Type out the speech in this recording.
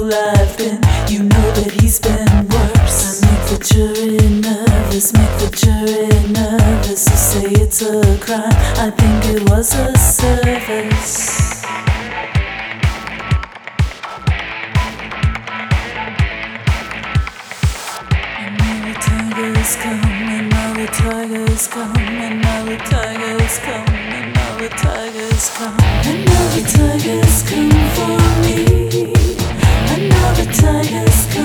fool I've been. You know that he's been worse. I make the jury nervous, make the jury nervous. You say it's a crime, I think it was a service. Tigers come and all the tigers come and all the tigers come and all the tigers come and all the tigers come for me and all the tigers come.